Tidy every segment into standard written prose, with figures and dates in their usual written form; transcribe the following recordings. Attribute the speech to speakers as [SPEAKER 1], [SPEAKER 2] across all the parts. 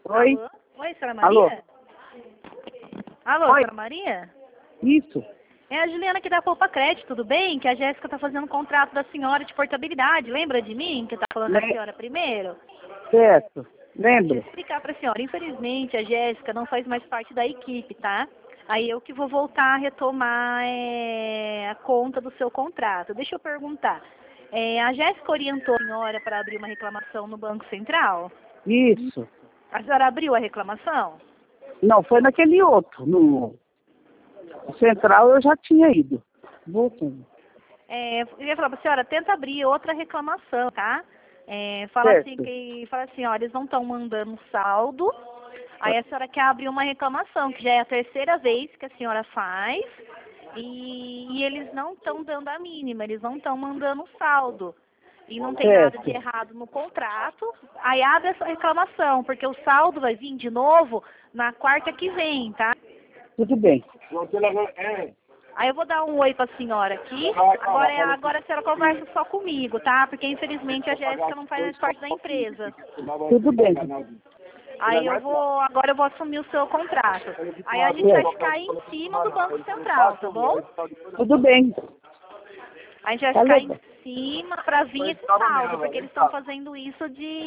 [SPEAKER 1] Oi?
[SPEAKER 2] Alô? Oi, senhora
[SPEAKER 1] Alô?
[SPEAKER 2] Maria? Alô,
[SPEAKER 1] Oi?
[SPEAKER 2] senhora Maria?
[SPEAKER 1] Isso.
[SPEAKER 2] É a Juliana aqui da Poupa Crédito, tudo bem? Que a Jéssica tá fazendo um contrato da senhora de portabilidade, lembra de mim? Que tá falando da senhora primeiro?
[SPEAKER 1] Certo.
[SPEAKER 2] Deixa eu
[SPEAKER 1] Lembro.
[SPEAKER 2] explicar pra senhora. Infelizmente, a Jéssica não faz mais parte da equipe, tá? Aí eu que vou voltar a retomar a conta do seu contrato. Deixa eu perguntar. A Jéssica orientou a senhora para abrir uma reclamação no Banco Central?
[SPEAKER 1] Isso.
[SPEAKER 2] A senhora abriu a reclamação?
[SPEAKER 1] Não, foi naquele outro. No Central eu já tinha ido. Voltando.
[SPEAKER 2] Eu ia falar pra senhora, tenta abrir outra reclamação, tá?
[SPEAKER 1] Certo.
[SPEAKER 2] Fala assim, ó, eles não estão mandando saldo. Aí a senhora quer abrir uma reclamação, que já é a terceira vez que a senhora faz, e eles não estão dando a mínima, eles não estão mandando saldo. E não tem nada de
[SPEAKER 1] Certo.
[SPEAKER 2] errado no contrato. Aí abre essa reclamação, porque o saldo vai vir de novo na quarta que vem, tá?
[SPEAKER 1] Tudo bem.
[SPEAKER 2] Aí eu vou dar um oi pra senhora aqui. Agora a senhora conversa só comigo, tá? Porque infelizmente a Jéssica não faz mais parte da empresa.
[SPEAKER 1] Tudo bem.
[SPEAKER 2] Aí agora eu vou assumir o seu contrato. Aí a gente vai ficar aí em cima do Banco Central, tá bom?
[SPEAKER 1] Tudo bem.
[SPEAKER 2] A gente vai
[SPEAKER 1] Tá
[SPEAKER 2] ficar
[SPEAKER 1] legal.
[SPEAKER 2] em cima pra vir esse saldo, porque eles estão fazendo isso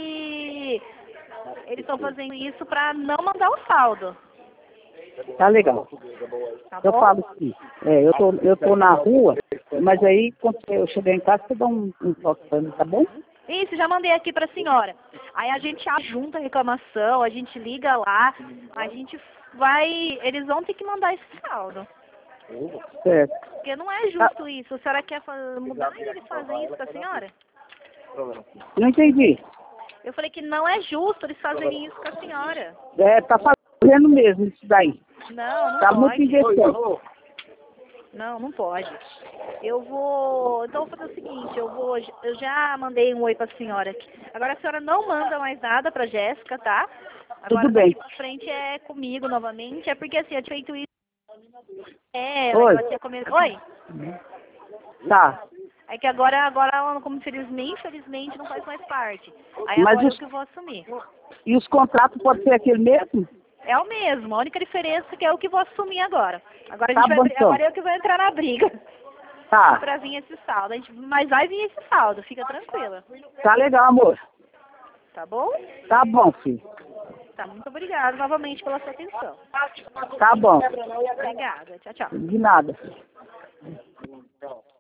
[SPEAKER 2] Eles estão fazendo isso pra não mandar o saldo,
[SPEAKER 1] Tá legal.
[SPEAKER 2] tá
[SPEAKER 1] Eu
[SPEAKER 2] bom?
[SPEAKER 1] falo assim. Eu tô na rua, mas aí quando eu chegar em casa, você dá um toque pra mim, tá bom?
[SPEAKER 2] Isso, já mandei aqui pra senhora. Aí a gente junta a reclamação, a gente liga lá, a gente eles vão ter que mandar esse saldo.
[SPEAKER 1] Certo.
[SPEAKER 2] Porque não é justo isso. A senhora quer mudar e eles fazem isso com a senhora?
[SPEAKER 1] Não entendi.
[SPEAKER 2] Eu falei que não é justo eles fazerem isso com a senhora.
[SPEAKER 1] Tá fazendo mesmo isso daí.
[SPEAKER 2] Não
[SPEAKER 1] Tá muito
[SPEAKER 2] pode.
[SPEAKER 1] inversão.
[SPEAKER 2] Não pode. Então eu vou fazer o seguinte, eu já mandei um oi pra senhora aqui. Agora a senhora não manda mais nada pra Jéssica, tá? Agora
[SPEAKER 1] Tudo bem.
[SPEAKER 2] daqui pra frente é comigo novamente. É porque assim, eu tinha feito isso.
[SPEAKER 1] Oi.
[SPEAKER 2] Ela tinha começado. Oi?
[SPEAKER 1] Tá.
[SPEAKER 2] É que agora ela, como infelizmente não faz mais parte. Aí
[SPEAKER 1] Mas
[SPEAKER 2] agora eu que vou assumir.
[SPEAKER 1] e os contratos podem ser aquele mesmo?
[SPEAKER 2] É o mesmo, a única diferença é que eu que vou assumir agora. Agora
[SPEAKER 1] Tá bom, então.
[SPEAKER 2] agora eu que vou entrar na briga
[SPEAKER 1] Tá.
[SPEAKER 2] pra vir esse saldo. Mas vai vir esse saldo, fica tranquila.
[SPEAKER 1] Tá legal, amor.
[SPEAKER 2] Tá bom?
[SPEAKER 1] Tá bom, filho.
[SPEAKER 2] Tá, muito obrigada novamente pela sua atenção.
[SPEAKER 1] Tá bom.
[SPEAKER 2] Obrigada, tchau, tchau.
[SPEAKER 1] De nada.